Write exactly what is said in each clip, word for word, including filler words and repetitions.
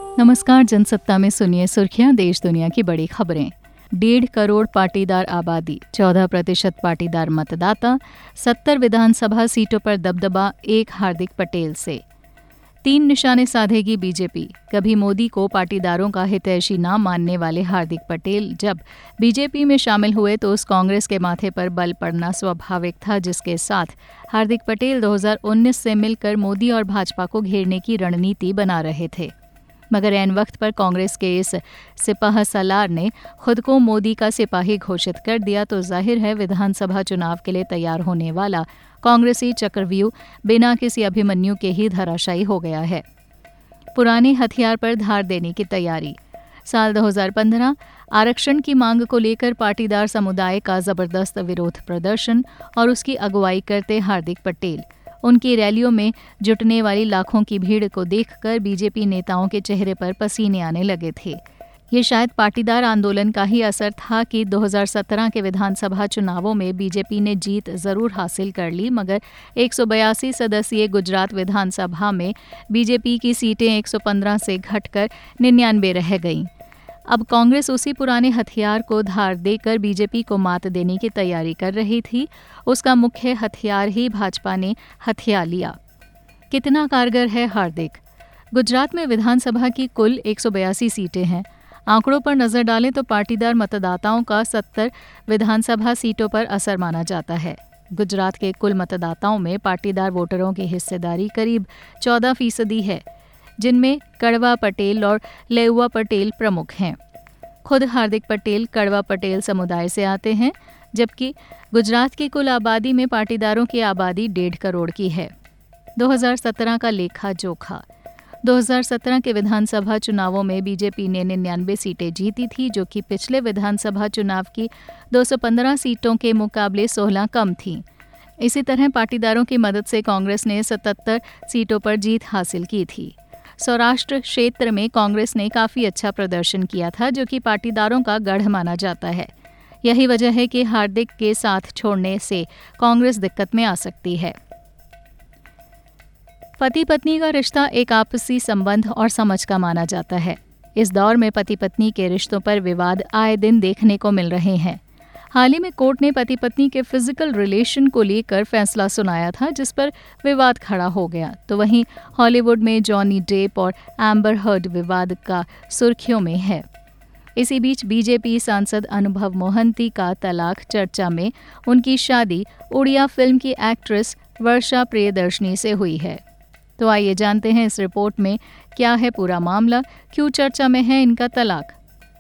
नमस्कार, जनसत्ता में सुनिए सुर्खियां देश दुनिया की बड़ी खबरें। डेढ़ करोड़ पाटीदार आबादी, चौदह प्रतिशत पाटीदार मतदाता, सत्तर विधानसभा सीटों पर दबदबा एक हार्दिक पटेल से। तीन निशाने साधेगी बीजेपी। कभी मोदी को पाटीदारों का हितैषी न मानने वाले हार्दिक पटेल जब बीजेपी में शामिल हुए तो उस कांग्रेस के माथे पर बल पड़ना स्वाभाविक था, जिसके साथ हार्दिक पटेल दो हज़ार उन्नीस से मिलकर मोदी और भाजपा को घेरने की रणनीति बना रहे थे। मगर ऐन वक्त पर कांग्रेस के इस सिपाह सलार ने खुद को मोदी का सिपाही घोषित कर दिया तो जाहिर है विधानसभा चुनाव के लिए तैयार होने वाला कांग्रेसी चक्रव्यूह बिना किसी अभिमन्यु के ही धराशायी हो गया है। पुराने हथियार पर धार देने की तैयारी। साल दो हज़ार पंद्रह आरक्षण की मांग को लेकर पाटीदार समुदाय का जबरदस्त विरोध प्रदर्शन और उसकी अगुवाई करते हार्दिक पटेल। उनकी रैलियों में जुटने वाली लाखों की भीड़ को देखकर बीजेपी नेताओं के चेहरे पर पसीने आने लगे थे। ये शायद पाटीदार आंदोलन का ही असर था कि दो हज़ार सत्रह के विधानसभा चुनावों में बीजेपी ने जीत जरूर हासिल कर ली, मगर एक सौ बयासी सदस्यीय गुजरात विधानसभा में बीजेपी की सीटें एक सौ पंद्रह से घटकर निन्यानवे रह गईं। अब कांग्रेस उसी पुराने हथियार को धार देकर बीजेपी को मात देने की तैयारी कर रही थी। उसका मुख्य हथियार ही भाजपा ने हथिया लिया। कितना कारगर है हार्दिक? गुजरात में विधानसभा की कुल एक सौ बयासी सीटें हैं। आंकड़ों पर नजर डालें तो पाटीदार मतदाताओं का सत्तर विधानसभा सीटों पर असर माना जाता है। गुजरात के कुल मतदाताओं में पाटीदार वोटरों की हिस्सेदारी करीब चौदह फीसदी है, जिनमें कड़वा पटेल और लेउवा पटेल प्रमुख हैं। खुद हार्दिक पटेल कड़वा पटेल समुदाय से आते हैं, जबकि गुजरात की कुल आबादी में पाटीदारों की आबादी डेढ़ करोड़ की है। दो हज़ार सत्रह का लेखा जोखा। दो हज़ार सत्रह के विधानसभा चुनावों में बीजेपी ने निन्यानवे सीटें जीती थी, जो कि पिछले विधानसभा चुनाव की दो सौ पंद्रह सीटों के मुकाबले सोलह कम थीं। इसी तरह पाटीदारों की मदद से कांग्रेस ने सतहत्तर सीटों पर जीत हासिल की थी। सौराष्ट्र क्षेत्र में कांग्रेस ने काफी अच्छा प्रदर्शन किया था, जो कि पाटीदारों का गढ़ माना जाता है। यही वजह है कि हार्दिक के साथ छोड़ने से कांग्रेस दिक्कत में आ सकती है। पति पत्नी का रिश्ता एक आपसी संबंध और समझ का माना जाता है। इस दौर में पति पत्नी के रिश्तों पर विवाद आए दिन देखने को मिल रहे हैं। हाल ही में कोर्ट ने पति पत्नी के फिजिकल रिलेशन को लेकर फैसला सुनाया था, जिस पर विवाद खड़ा हो गया। तो वहीं हॉलीवुड में जॉनी डेप और एम्बर हर्ड विवाद का सुर्खियों में है। इसी बीच बीजेपी सांसद अनुभव मोहंती का तलाक चर्चा में। उनकी शादी उड़िया फिल्म की एक्ट्रेस वर्षा प्रियदर्शनी से हुई है। तो आइए जानते हैं इस रिपोर्ट में क्या है पूरा मामला, क्यों चर्चा में है इनका तलाक।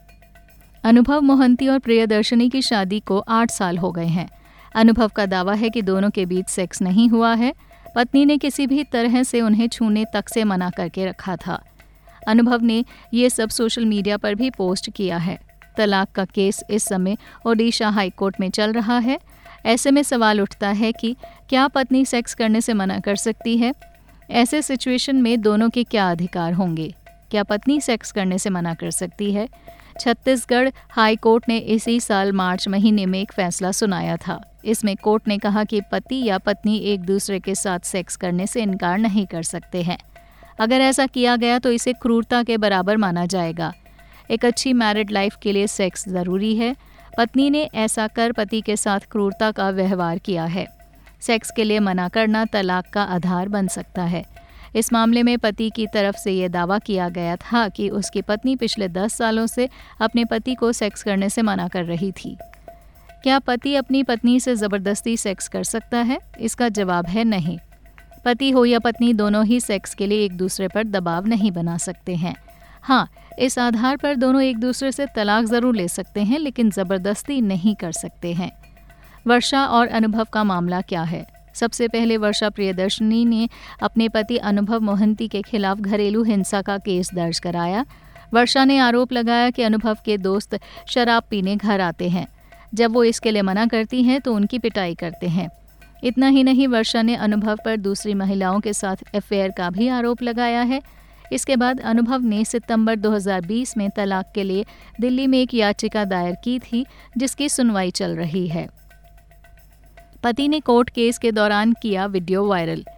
अनुभव मोहंती और प्रियदर्शनी की शादी को आठ साल हो गए हैं। अनुभव का दावा है कि दोनों के बीच सेक्स नहीं हुआ है। पत्नी ने किसी भी तरह से उन्हें छूने तक से मना करके रखा था। अनुभव ने ये सब सोशल मीडिया पर भी पोस्ट किया है। तलाक का केस इस समय ओडिशा हाईकोर्ट में चल रहा है। ऐसे में सवाल उठता है कि क्या पत्नी सेक्स करने से मना कर सकती है? ऐसे सिचुएशन में दोनों के क्या अधिकार होंगे? क्या पत्नी सेक्स करने से मना कर सकती है? छत्तीसगढ़ हाई कोर्ट ने इसी साल मार्च महीने में एक फैसला सुनाया था। इसमें कोर्ट ने कहा कि पति या पत्नी एक दूसरे के साथ सेक्स करने से इनकार नहीं कर सकते हैं। अगर ऐसा किया गया तो इसे क्रूरता के बराबर माना जाएगा। एक अच्छी मैरिड लाइफ के लिए सेक्स ज़रूरी है। पत्नी ने ऐसा कर पति के साथ क्रूरता का व्यवहार किया है। सेक्स के लिए मना करना तलाक का आधार बन सकता है। इस मामले में पति की तरफ से ये दावा किया गया था कि उसकी पत्नी पिछले दस सालों से अपने पति को सेक्स करने से मना कर रही थी। क्या पति अपनी पत्नी से ज़बरदस्ती सेक्स कर सकता है? इसका जवाब है नहीं। पति हो या पत्नी, दोनों ही सेक्स के लिए एक दूसरे पर दबाव नहीं बना सकते हैं। हाँ, इस आधार पर दोनों एक दूसरे से तलाक ज़रूर ले सकते हैं, लेकिन ज़बरदस्ती नहीं कर सकते हैं। वर्षा और अनुभव का मामला क्या है? सबसे पहले वर्षा प्रियदर्शनी ने अपने पति अनुभव मोहंती के खिलाफ घरेलू हिंसा का केस दर्ज कराया। वर्षा ने आरोप लगाया कि अनुभव के दोस्त शराब पीने घर आते हैं। जब वो इसके लिए मना करती हैं तो उनकी पिटाई करते हैं। इतना ही नहीं, वर्षा ने अनुभव पर दूसरी महिलाओं के साथ अफेयर का भी आरोप लगाया है। इसके बाद अनुभव ने सितंबर दो हज़ार बीस में तलाक के लिए दिल्ली में एक याचिका दायर की थी, जिसकी सुनवाई चल रही है। पति ने कोर्ट केस के दौरान किया वीडियो वायरल।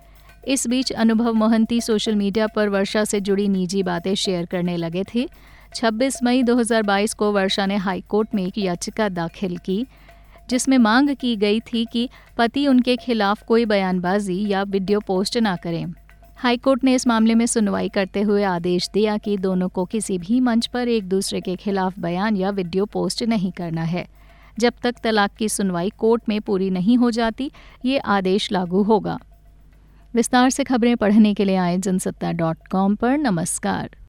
इस बीच अनुभव मोहंती सोशल मीडिया पर वर्षा से जुड़ी निजी बातें शेयर करने लगे थे। छब्बीस मई दो हज़ार बाईस को वर्षा ने हाईकोर्ट में एक याचिका दाखिल की, जिसमें मांग की गई थी कि पति उनके खिलाफ कोई बयानबाजी या वीडियो पोस्ट ना करें। हाईकोर्ट ने इस मामले में सुनवाई करते हुए आदेश दिया कि दोनों को किसी भी मंच पर एक दूसरे के खिलाफ बयान या वीडियो पोस्ट नहीं करना है। जब तक तलाक की सुनवाई कोर्ट में पूरी नहीं हो जाती, ये आदेश लागू होगा। विस्तार से खबरें पढ़ने के लिए आए जनसत्ता डॉट कॉम पर। नमस्कार।